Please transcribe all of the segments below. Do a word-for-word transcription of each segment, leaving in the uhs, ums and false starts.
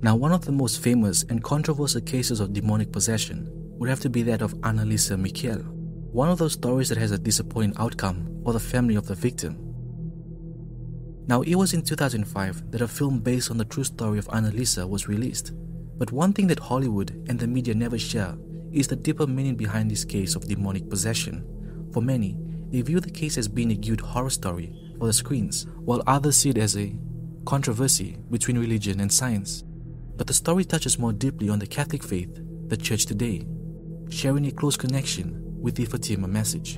Now, one of the most famous and controversial cases of demonic possession would have to be that of Annalisa Michiel, one of those stories that has a disappointing outcome for the family of the victim. Now, it was in two thousand five that a film based on the true story of Annalisa was released, but one thing that Hollywood and the media never share is the deeper meaning behind this case of demonic possession. For many, they view the case as being a good horror story for the screens, while others see it as a controversy between religion and science. But the story touches more deeply on the Catholic faith, the Church today, sharing a close connection with the Fatima message.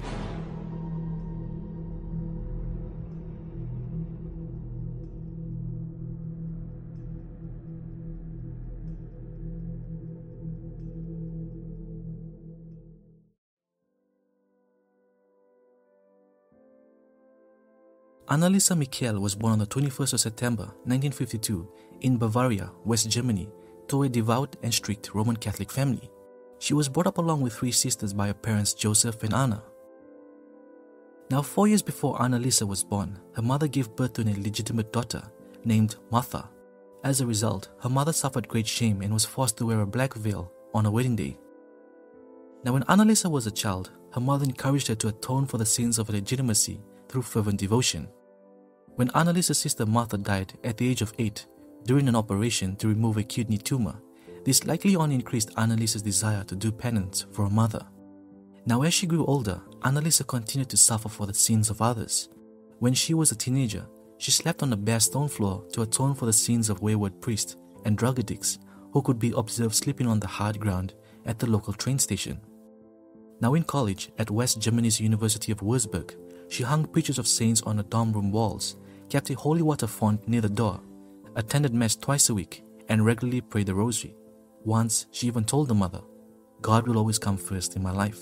Annalisa Michiel was born on the twenty-first of September nineteen fifty-two in Bavaria, West Germany, to a devout and strict Roman Catholic family. She was brought up along with three sisters by her parents Joseph and Anna. Now, four years before Annalisa was born, her mother gave birth to an illegitimate daughter named Martha. As a result, her mother suffered great shame and was forced to wear a black veil on her wedding day. Now, when Annalisa was a child, her mother encouraged her to atone for the sins of illegitimacy through fervent devotion. When Annalisa's sister Martha died at the age of eight during an operation to remove a kidney tumor, this likely only increased Annalisa's desire to do penance for her mother. Now, as she grew older, Annalisa continued to suffer for the sins of others. When she was a teenager, she slept on the bare stone floor to atone for the sins of wayward priests and drug addicts who could be observed sleeping on the hard ground at the local train station. Now, in college at West Germany's University of Würzburg, she hung pictures of saints on her dorm room walls, kept a holy water font near the door, attended mass twice a week, and regularly prayed the rosary. Once, she even told her mother, "God will always come first in my life."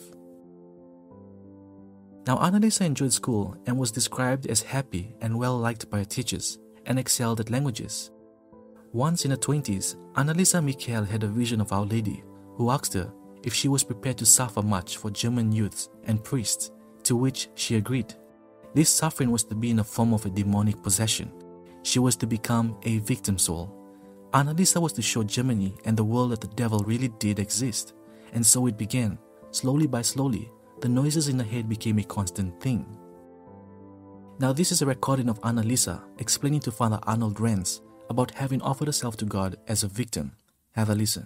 Now, Annalisa enjoyed school and was described as happy and well-liked by her teachers and excelled at languages. Once in her twenties, Annalisa Michiel had a vision of Our Lady, who asked her if she was prepared to suffer much for German youths and priests, to which she agreed. This suffering was to be in the form of a demonic possession. She was to become a victim soul. Annalisa was to show Germany and the world that the devil really did exist. And so it began. Slowly by slowly, the noises in her head became a constant thing. Now, this is a recording of Annalisa explaining to Father Arnold Renz about having offered herself to God as a victim. Have a listen.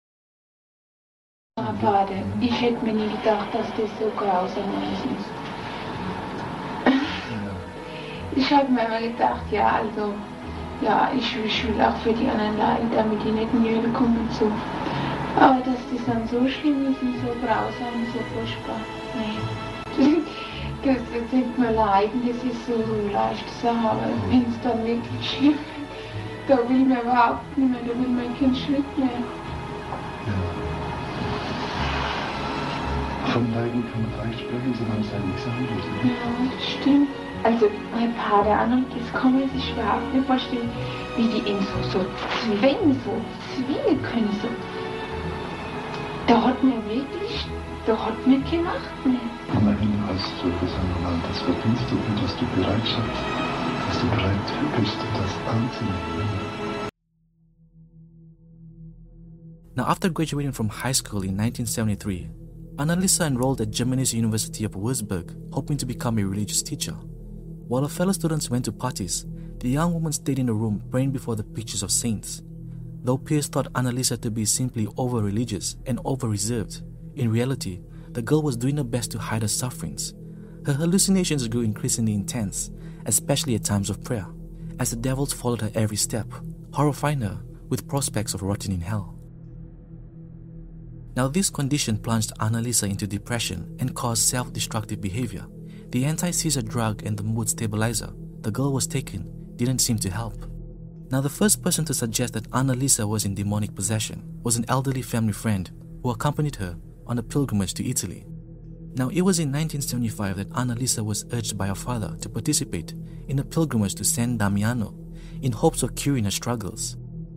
Vater, ich hätte mir nie gedacht, dass das so grausam ist. Ich habe mir immer gedacht, ja, also, ja, ich, ich will auch für die anderen leiden, damit die nicht in die Hölle kommen und so. Aber dass das dann so schlimm ist und so grausam und so furchtbar, nee. Das, das denkt man leiden, das ist so, so eine leichte Sache, aber wenn es dann wirklich schlimm ist, da will man überhaupt nicht mehr, da will man keinen Schritt mehr. Ja. Vom Leiden kann man leicht sprechen, solange es einem nichts angeht. Ne? Ja, das stimmt. Also, mein Pater Arnold, das kann man sich überhaupt nicht vorstellen, wie die ihn so, so zwingen, so zwingen können. So. Da hat man wirklich, da hat man keine Macht mehr. Immerhin hast du für sein Land das verdienst und dass du Bereitschaft, dass du bereit bist, das anzunehmen. Now, after graduating from high school in nineteen seventy-three, Annalisa enrolled at Germany's University of Würzburg, hoping to become a religious teacher. While her fellow students went to parties, the young woman stayed in a room praying before the pictures of saints. Though peers thought Annalisa to be simply over-religious and over-reserved, in reality, the girl was doing her best to hide her sufferings. Her hallucinations grew increasingly intense, especially at times of prayer, as the devils followed her every step, horrifying her with prospects of rotting in hell. Now, this condition plunged Annalisa into depression and caused self-destructive behavior. The anti-seizure drug and the mood stabilizer the girl was taking didn't seem to help. Now, the first person to suggest that Annalisa was in demonic possession was an elderly family friend who accompanied her on a pilgrimage to Italy. Now, it was in nineteen seventy-five that Annalisa was urged by her father to participate in a pilgrimage to San Damiano in hopes of curing her struggles.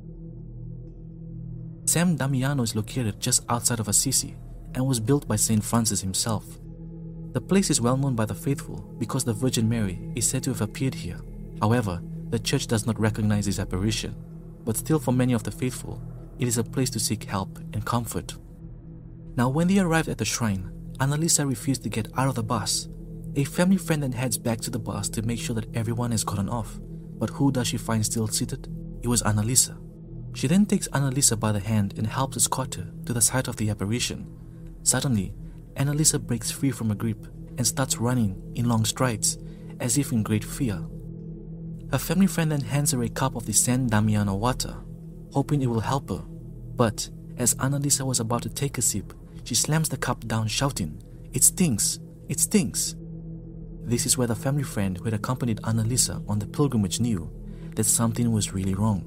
San Damiano is located just outside of Assisi and was built by Saint Francis himself. The place is well known by the faithful because the Virgin Mary is said to have appeared here. However, the church does not recognize this apparition. but still for many of the faithful, it is a place to seek help and comfort. Now when they arrived at the shrine, Annalisa refused to get out of the bus. A family friend then heads back to the bus to make sure that everyone has gotten off. But who does she find still seated? It was Annalisa. She then takes Annalisa by the hand and helps escort her to the site of the apparition. Suddenly, Annalisa breaks free from her grip and starts running in long strides, as if in great fear. Her family friend then hands her a cup of the San Damiano water, hoping it will help her. But as Annalisa was about to take a sip, she slams the cup down shouting, "It stinks! It stinks!" This is where the family friend who had accompanied Annalisa on the pilgrimage knew that something was really wrong.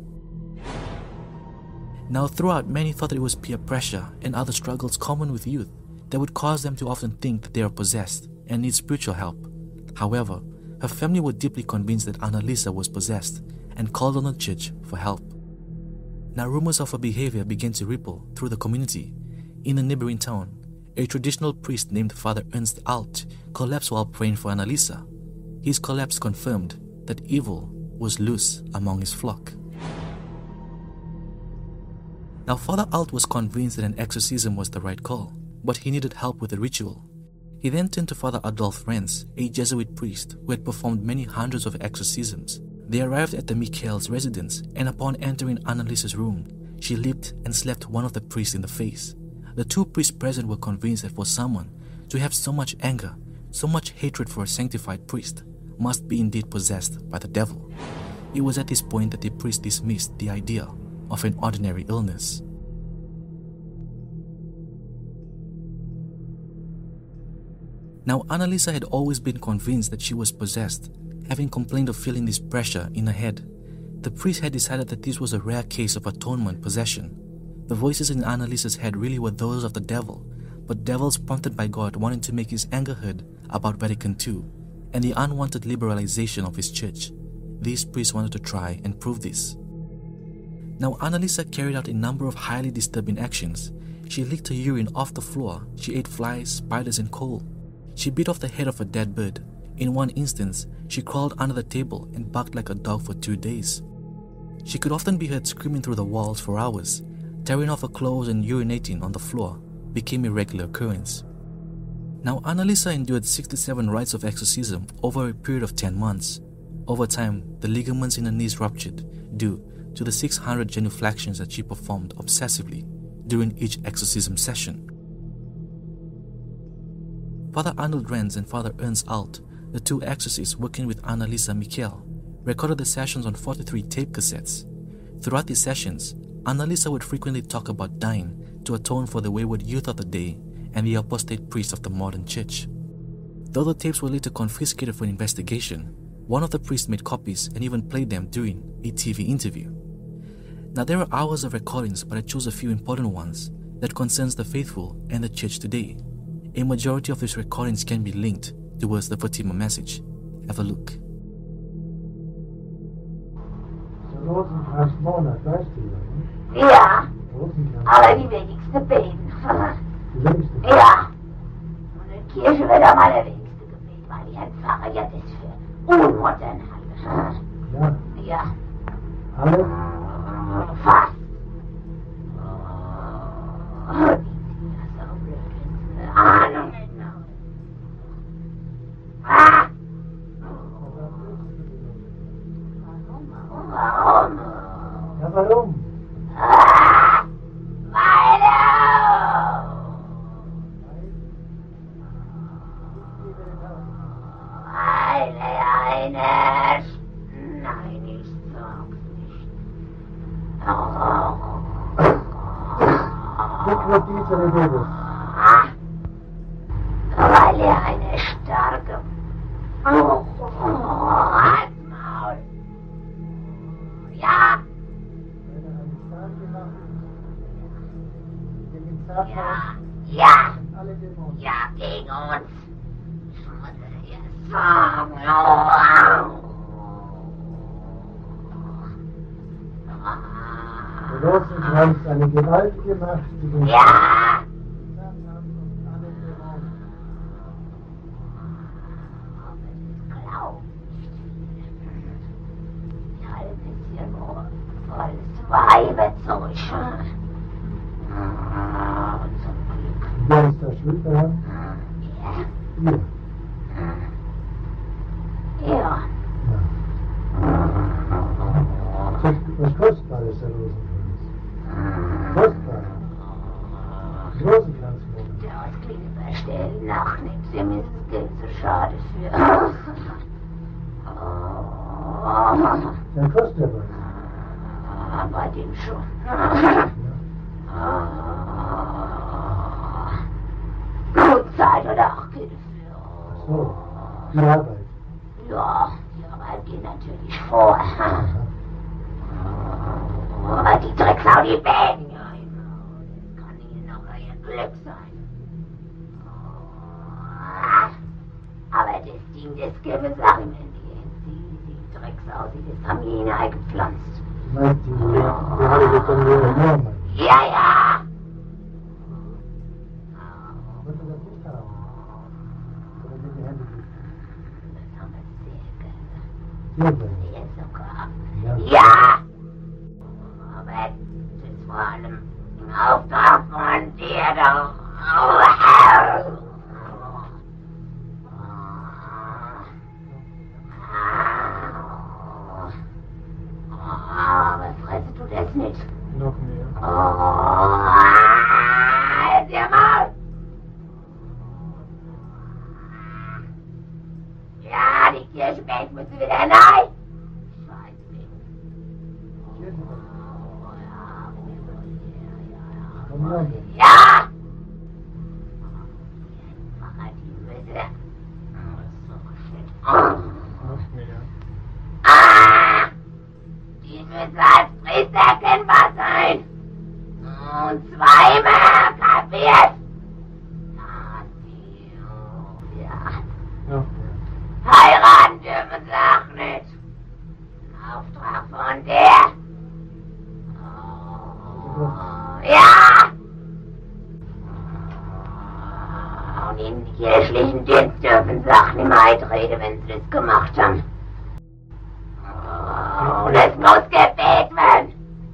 Now throughout, many thought that it was peer pressure and other struggles common with youth that would cause them to often think that they are possessed and need spiritual help. However, her family were deeply convinced that Annalisa was possessed and called on the church for help. Now rumors of her behavior began to ripple through the community. In a neighboring town, a traditional priest named Father Ernst Alt collapsed while praying for Annalisa. His collapse confirmed that evil was loose among his flock. Now Father Alt was convinced that an exorcism was the right call, but he needed help with the ritual. He then turned to Father Adolf Renz, a Jesuit priest who had performed many hundreds of exorcisms. They arrived at the Michaels' residence, and upon entering Annalisa's room, she leaped and slapped one of the priests in the face. The two priests present were convinced that for someone to have so much anger, so much hatred for a sanctified priest, must be indeed possessed by the devil. It was at this point that the priest dismissed the idea of an ordinary illness. Now Annalisa had always been convinced that she was possessed, having complained of feeling this pressure in her head. The priest had decided that this was a rare case of atonement possession. The voices in Annalisa's head really were those of the devil, but devils prompted by God wanting to make his anger heard about Vatican Two and the unwanted liberalization of his church. These priests wanted to try and prove this. Now Annalisa carried out a number of highly disturbing actions. She licked her urine off the floor, she ate flies, spiders and coal. She bit off the head of a dead bird. In one instance, she crawled under the table and barked like a dog for two days. She could often be heard screaming through the walls for hours. Tearing off her clothes and urinating on the floor became a regular occurrence. Now Annalisa endured sixty-seven rites of exorcism over a period of ten months. Over time, the ligaments in her knees ruptured due to the six hundred genuflections that she performed obsessively during each exorcism session. Father Arnold Renz and Father Ernst Alt, the two exorcists working with Annalisa Michael, recorded the sessions on forty-three tape cassettes. Throughout these sessions, Annalisa would frequently talk about dying to atone for the wayward youth of the day and the apostate priests of the modern church. Though the tapes were later confiscated for investigation, one of the priests made copies and even played them during a T V interview. Now there are hours of recordings, but I chose a few important ones that concerns the faithful and the church today. A majority of these recordings can be linked towards the Fatima message. Have a look. Rosenkranzmonat, weißt du, oder? Ja, Rosenkranz. aber die wenigste beten. Die wenigste. Ja, und in Kirche wird am allerwenigste gebetet, weil die Herr Pfarrer ja das für unmodern hat. Ja. Ja, Alle? fast. Oh, die sind ja so blöd, wenn sie eine Ahnung hätten. Ah! Warum? Ja, warum? Ah! Meine! Eine, eine. Nein, ich sag's nicht. Oh. Guck mit dieser Bibel. Ah. Weil er eine starke... Oh, Maul. Ja. Ja, ja, ja, gegen uns. Ja, Der Rosenkranz, eine gewaltige Macht, die den ja. alle Dämonen. Aber das glaubt nicht. Ja, ein bisschen nur volles Weibe zurück. Ah, zum Glück. Wer ist der Schuld daran? Ja. Ihr. Ja. Was kostbar ist der Rosenkranz? Kostbar. Rosenkranz. Das klingt verstellen nach nichts. Ihm ist das Geld zu schade für. Der kostet ja was. Bei dem schon. Gut Zeit oder auch Geld für. So, die Arbeit. Ja, die Arbeit geht natürlich vor. Aber die Drecksau, die Bäden, ja, das kann ihnen noch ihr Glück sein. Aber das Ding, das gäbe Sachen, wenn die, die, die Drecksau, die das Familien eingepflanzt. Meint die, die habe ich jetzt dann nur genommen. Ja, ja. Wollt ihr das nicht haben? Oder mit den Händen? Das haben wir sehr gerne. Sehr gerne. Sehr sogar. Ja. Ja. Aber das vor allem im Auftrag von dir doch. Oh, Herr. Aber frisst du das nicht? Noch mehr. Oh, halt dir mal! Ja, die Kirschenbank müssen wieder neu! Scheiße. Komm her. Ja! Einfach die Müsse. So shit. Noch mehr. Ah! Die müssen als Priester erkennbar sein. Und zweimal kapiert. Ja. Noch mehr. Heiraten dürfen sie auch nicht. Ein Auftrag von der. Oh, ja. Und in die kirchlichen Dienst dürfen sie auch nicht mehr eintreten, wenn sie das gemacht haben. Oh, das muss gebet werden.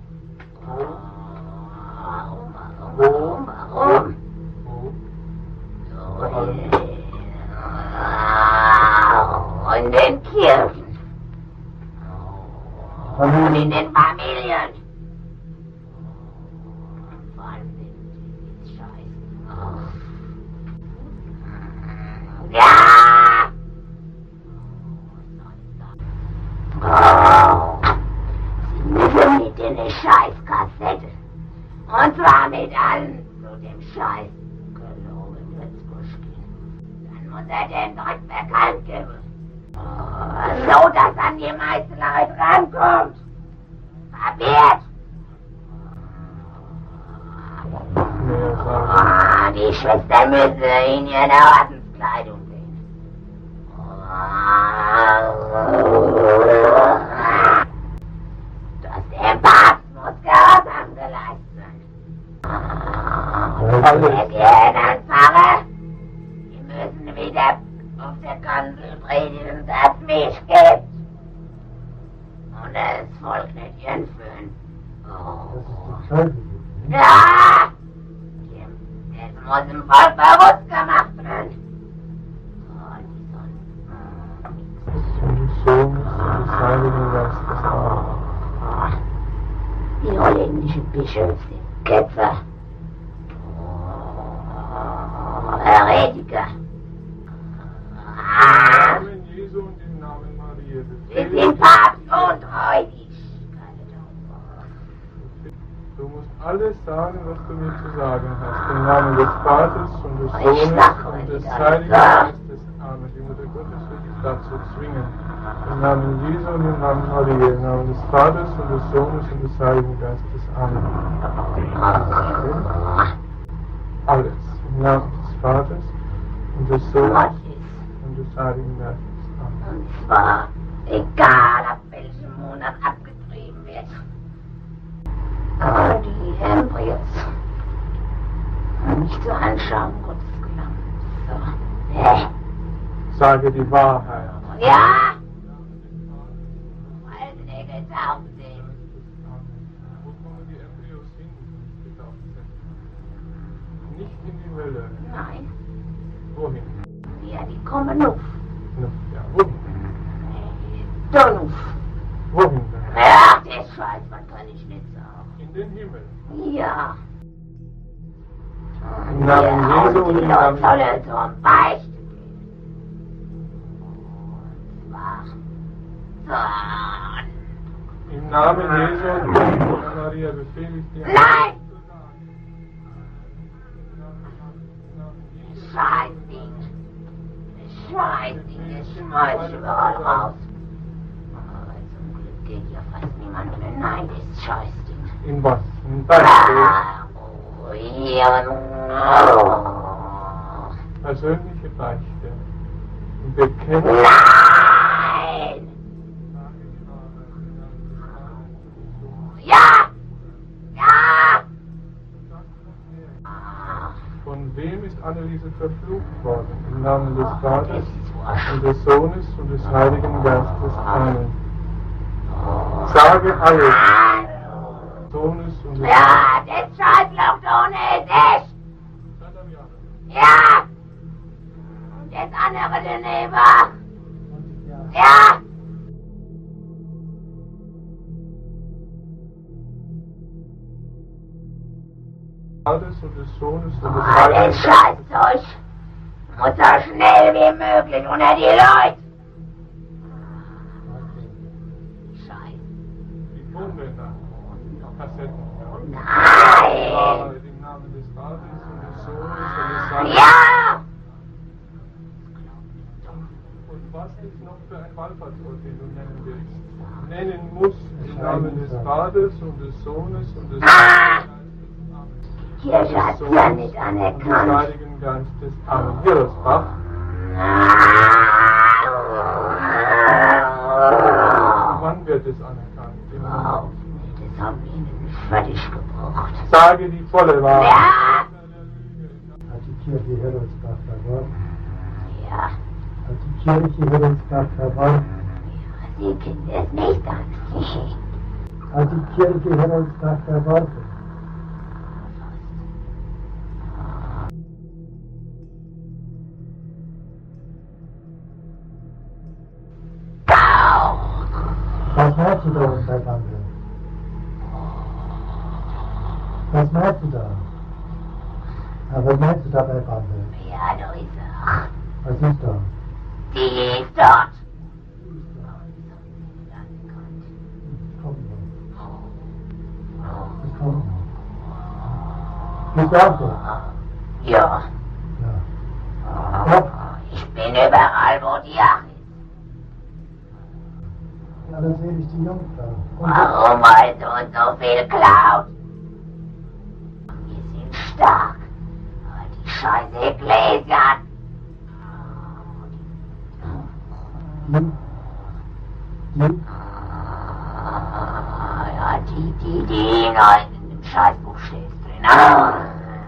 Warum, warum, warum? Und in den Kirchen. Und in den Familien. Vor allem den Scheiß. Ja! Oh, Sie müssen mit in eine Scheißkassette. Und zwar mit allen zu dem Scheiß gelogen Witzbuschkin. Dann muss er den Dreck bekannt geben. Oh, so, dass an die meisten Leute rankommt. Kapiert? Oh, die Schwester müsse in ihre Ordenskleidung sehen. Das dem Papst muss Gehorsam geleistet werden. Der Gehirnanfahrer, die müssen wieder auf der Kanzel predigen, dass mich gibt. Und das Volk nicht entführen. Oh. Das ist die Scheiße. Ja! Das muss im Volk bewusst gemacht werden. Oh, die sollen... Und des Sohnes und des Heiligen Geistes. Amen. Die holländischen Bischöfe sind Ketzer. Oh, Heretiker. Ah, Im Namen Jesu und im Namen Maria. sie sind papstuntreu, die Du musst alles sagen, was du mir zu sagen hast. Im Namen des Vaters und des Ich Sohnes sag und euch des das. Heiligen Geistes. Amen. Die Mutter Gottes wird dich dazu zwingen. Im Namen Jesu und im Namen Maria. Im Namen des Vaters und des Sohnes und des Heiligen Geistes. Amen. Alles. Im Namen des Vaters und des Sohnes und des Heiligen Geistes. Amen. Und zwar egal, ab welchem Monat abgetrieben wird. Aber die Embryos nicht zu anschauen, Gottes Gelang. So. Hä? Sage die Wahrheit. Ja! Weil sie nicht getauft sind. Hölle? Nein. Wohin? Ja, die kommen auf. No, ja, wohin? Dann auf. Wohin denn? Ach, der Scheiß, was kann ich nicht sagen? In den Himmel. Ja. Im Namen Ja, Jesu und und die im Leute Namen... sollen zum Beichte gehen. Und zwar so. Im Namen Jesu und im Namen Maria befehle ich dir... Nein! Scheißding! Scheißding, das schmeiß ich überall raus. Aber zum Glück geht ja fast niemand mehr. Nein, das Scheißding. In was? In Beichte? Ah, oh, ja. Oh. Persönliche Beichte. Und bekennen... Nein! Ja! Ja! Von wem ist Anneliese verflucht worden? Im Namen des Vaters Das ist wurscht. und des Sohnes und des Heiligen Geistes. Amen. Sage alles. Sohnes und des Ja, das Scheißloch ohne ist ich! Ja! Und das andere daneben! Ja! Vaters und des Sohnes und des Oh, Heiligen das Scheißzeug! Muss so schnell wie möglich unter die Leute! Scheiße. Die Tonbänder. Kassetten. Ja. Nein! Wahrheit im Namen des Vaters und des Sohnes und des Heiligen Ja! Und was ist noch für ein Wallfahrtsort, den du nennen willst? Nennen musst im Namen des Vaters und des Sohnes und des Ah! Heiligen Die Kirche hat's ja nicht und des anerkannt. Heiligen Geistes. Amen. Hirosbach. Wann wird es anerkannt? Im Oh, das haben wir ihnen fertig gebracht. Sage die volle Wahrheit. Ja! Hat die Kirche Heroldsbach verworfen? Ja, Hat die Kirche Heroldsbach verworfen? Sie kennen es nicht an. Hat die Kirche Heroldsbach verworfen? Was meinst du da bei Bande? Was meinst du da? Ja, was meinst du da bei Bande? Ja, da ist er. Was ist da? Die ist dort. Komm noch. Ich komm noch. Bist du auch da? Ja, Ja. Ja? ich bin überall, wo die Ach ist. Ja, das sehe ich die Jungfrau. Und Warum wollt ihr uns so viel klaut? Wir sind stark, aber die scheiß Ecclesian. die? Die? Ah, ja, die, die, die in dem Scheißbuch steht drin. Ah.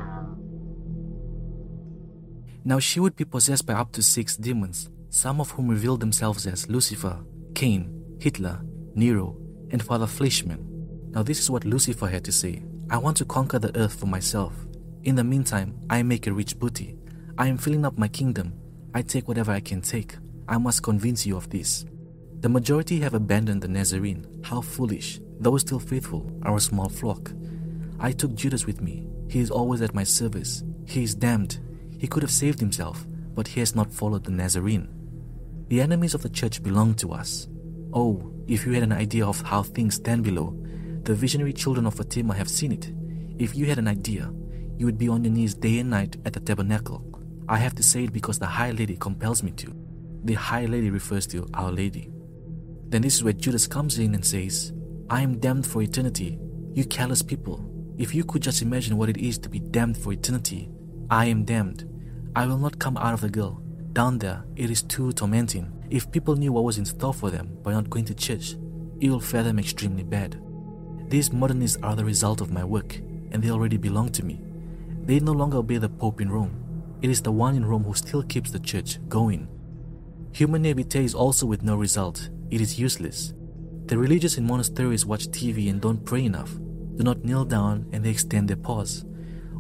Now she would be possessed by up to six demons, some of whom revealed themselves as Lucifer, Cain, Hitler, Nero, and Father Fleischmann. Now this is what Lucifer had to say. I want to conquer the earth for myself. In the meantime, I make a rich booty. I am filling up my kingdom. I take whatever I can take. I must convince you of this. The majority have abandoned the Nazarene. How foolish. Those still faithful are a small flock. I took Judas with me. He is always at my service. He is damned. He could have saved himself, but he has not followed the Nazarene. The enemies of the church belong to us. Oh, if you had an idea of how things stand below, the visionary children of Fatima have seen it. If you had an idea, you would be on your knees day and night at the tabernacle. I have to say it because the High Lady compels me to. The High Lady refers to Our Lady. Then this is where Judas comes in and says, I am damned for eternity. You callous people, if you could just imagine what it is to be damned for eternity. I am damned. I will not come out of the girl. Down there, it is too tormenting. If people knew what was in store for them by not going to church, it will fare them extremely bad. These modernists are the result of my work, and they already belong to me. They no longer obey the Pope in Rome. It is the one in Rome who still keeps the church going. Human naivete is also with no result. It is useless. The religious in monasteries watch T V and don't pray enough, do not kneel down, and they extend their paws.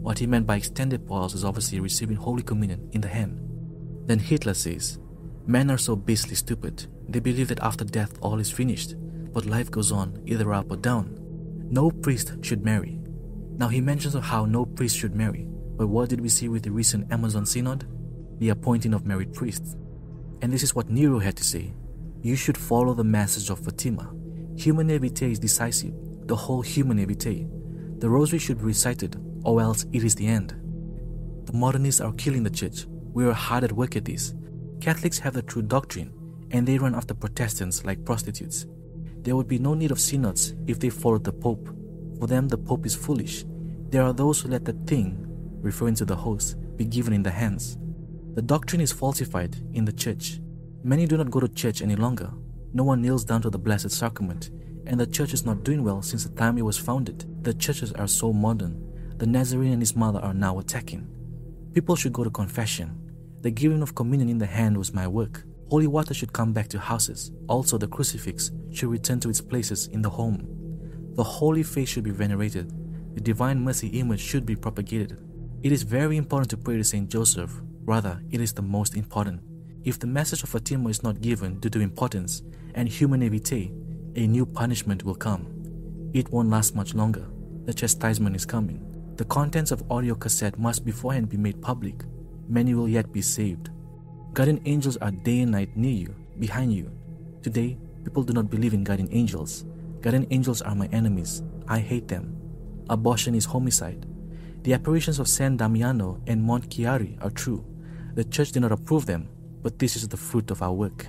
What he meant by extended pause is obviously receiving Holy Communion in the hand. Then Hitler says, "Men are so beastly stupid. They believe that after death all is finished, but life goes on, either up or down. No priest should marry." Now he mentions of how no priest should marry, but what did we see with the recent Amazon Synod? The appointing of married priests. And this is what Nero had to say: "You should follow the message of Fatima. Humanae Vitae is decisive, the whole Humanae Vitae. The rosary should be recited, or else it is the end." The modernists are killing the church. We are hard at work at this. Catholics have the true doctrine, and they run after Protestants like prostitutes. There would be no need of synods if they followed the Pope. For them, the Pope is foolish. There are those who let the thing, referring to the host, be given in the hands. The doctrine is falsified in the church. Many do not go to church any longer. No one kneels down to the Blessed Sacrament, and the church is not doing well since the time it was founded. The churches are so modern. The Nazarene and his mother are now attacking. People should go to confession. The giving of communion in the hand was my work. Holy water should come back to houses. Also, the crucifix should return to its places in the home. The holy face should be venerated. The divine mercy image should be propagated. It is very important to pray to Saint Joseph. Rather, it is the most important. If the message of Fatima is not given due to importance and Humanae Vitae, a new punishment will come. It won't last much longer. The chastisement is coming. The contents of audio cassette must beforehand be made public. Many will yet be saved. Guardian angels are day and night near you, behind you. Today, people do not believe in guardian angels. Guardian angels are my enemies. I hate them. Abortion is homicide. The apparitions of San Damiano and Mont Chiari are true. The church did not approve them, but this is the fruit of our work.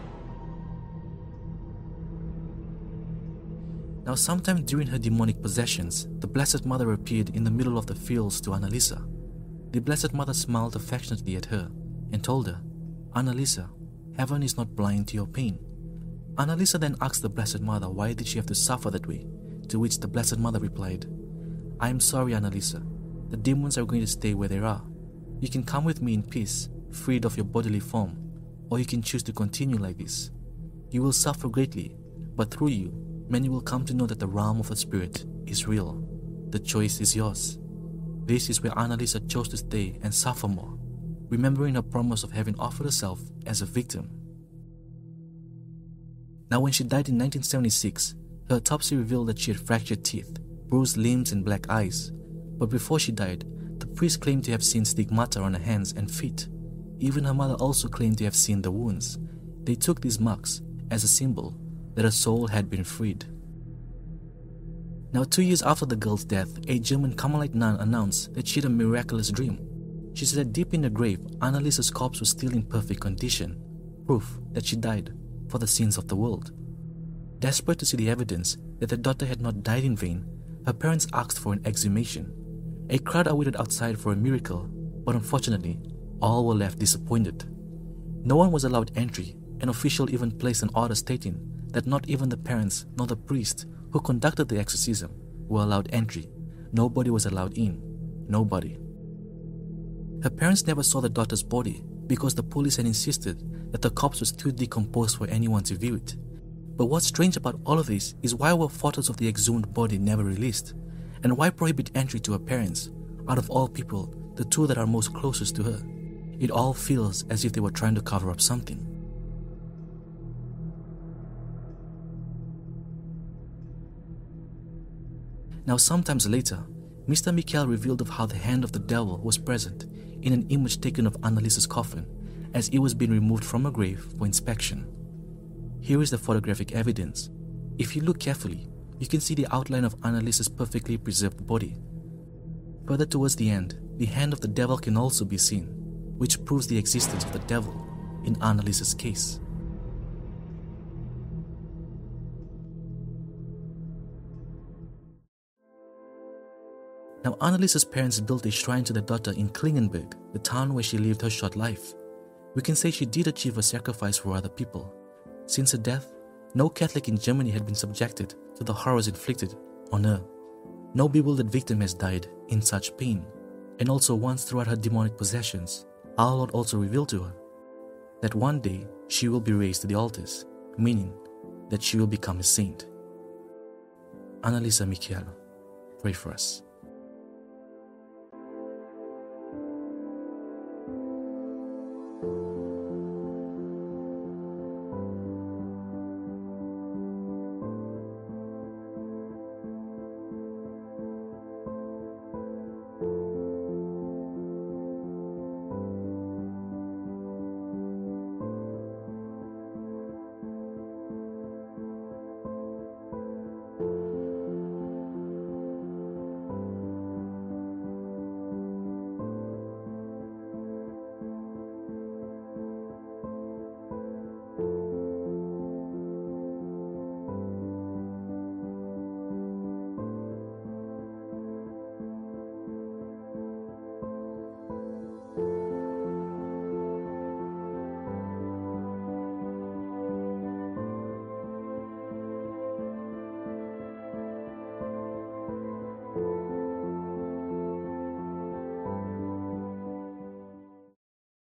Now, sometime during her demonic possessions, the Blessed Mother appeared in the middle of the fields to Annalisa. The Blessed Mother smiled affectionately at her and told her, "Annalisa, heaven is not blind to your pain." Annalisa then asked the Blessed Mother why did she have to suffer that way, to which the Blessed Mother replied, "I am sorry, Annalisa. The demons are going to stay where they are. You can come with me in peace, freed of your bodily form, or you can choose to continue like this. You will suffer greatly, but through you, many will come to know that the realm of the Spirit is real. The choice is yours." This is where Annalisa chose to stay and suffer more, remembering her promise of having offered herself as a victim. Now, when she died in nineteen seventy-six, her autopsy revealed that she had fractured teeth, bruised limbs, and black eyes. But before she died, the priest claimed to have seen stigmata on her hands and feet. Even her mother also claimed to have seen the wounds. They took these marks as a symbol that her soul had been freed. Now, two years after the girl's death, a German Carmelite nun announced that she had a miraculous dream. She said that deep in the grave, Annalisa's corpse was still in perfect condition, proof that she died for the sins of the world. Desperate to see the evidence that their daughter had not died in vain, her parents asked for an exhumation. A crowd awaited outside for a miracle, but unfortunately, all were left disappointed. No one was allowed entry. An official even placed an order stating that not even the parents nor the priest who conducted the exorcism were allowed entry. Nobody was allowed in. Nobody. Her parents never saw the daughter's body because the police had insisted that the corpse was too decomposed for anyone to view it. But what's strange about all of this is why were photos of the exhumed body never released? And why prohibit entry to her parents? Out of all people, the two that are most closest to her. It all feels as if they were trying to cover up something. Now, sometimes later, Mister Michael revealed of how the hand of the devil was present in an image taken of Annalisa's coffin as it was being removed from her grave for inspection. Here is the photographic evidence. If you look carefully, you can see the outline of Annalisa's perfectly preserved body. Further towards the end, the hand of the devil can also be seen, which proves the existence of the devil in Annalisa's case. Now, Annalisa's parents built a shrine to their daughter in Klingenberg, the town where she lived her short life. We can say she did achieve a sacrifice for other people. Since her death, no Catholic in Germany had been subjected to the horrors inflicted on her. No bewildered victim has died in such pain. And also once throughout her demonic possessions, our Lord also revealed to her that one day she will be raised to the altars, meaning that she will become a saint. Annalisa Michiel, pray for us.